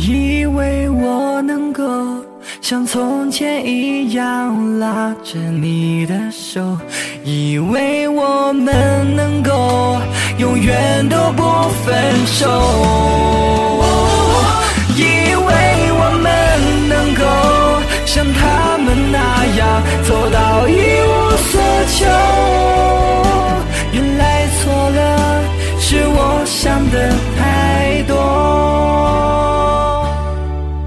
以为我能够像从前一样拉着你的手，以为我们能够永远都不分手，以为我们能够像他们那样走到一无所求。